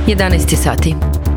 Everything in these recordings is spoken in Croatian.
11 sati.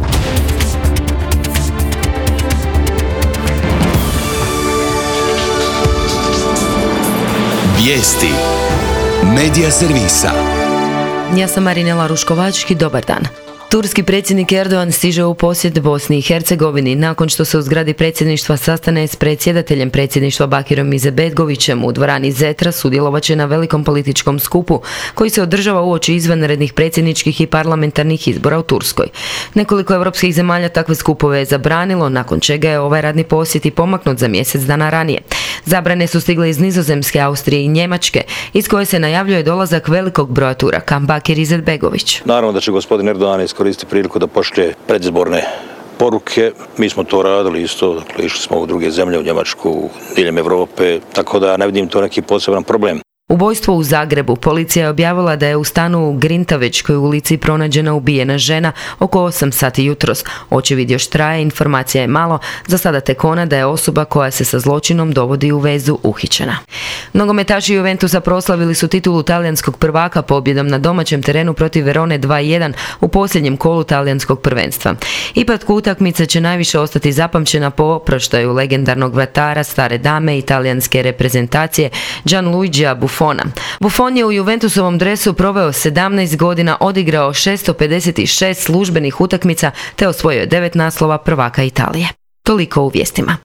Vijesti Medija servisa. Ja sam Marinela Ruškovački, dobar dan. Turski predsjednik Erdogan stiže u posjet Bosni i Hercegovini nakon što se u zgradi predsjedništva sastane s predsjedateljem predsjedništva Bakirom Izetbegovićem u dvorani Zetra. Sudjelovat će na velikom političkom skupu koji se održava uoči izvanrednih predsjedničkih i parlamentarnih izbora u Turskoj. Nekoliko europskih zemalja takve skupove je zabranilo, nakon čega je ovaj radni posjet i pomaknut za mjesec dana ranije. Zabrane su stigle iz Nizozemske, Austrije i Njemačke, iz koje se najavljuje dolazak velikog broja Turaka. Bakir Izetbegović. Naravno da će gospodin Erdogan iskoristiti priliku da pošalje predizborne poruke. Mi smo to radili isto, dakle, išli smo u druge zemlje, u Njemačku, diljem Europe, tako da ne vidim to neki poseban problem. Ubojstvo u Zagrebu. Policija je objavila da je u stanu u Grintavečkoj ulici pronađena ubijena žena oko 8 sati jutros. Očevid još traje, informacija je malo. Za sada tek ona da je osoba koja se sa zločinom dovodi u vezu uhićena. Nogometaši Juventusa proslavili su titulu talijanskog prvaka pobjedom na domaćem terenu protiv Verone 2:1 u posljednjem kolu talijanskog prvenstva. Ipak utakmica će najviše ostati zapamćena po oproštaju legendarnog vratara stare dame italijanske reprezentacije Gianluigija Buffona. Buffon je u Juventusovom dresu proveo 17 godina, odigrao 656 službenih utakmica te osvojio 9 naslova prvaka Italije. Toliko u vijestima.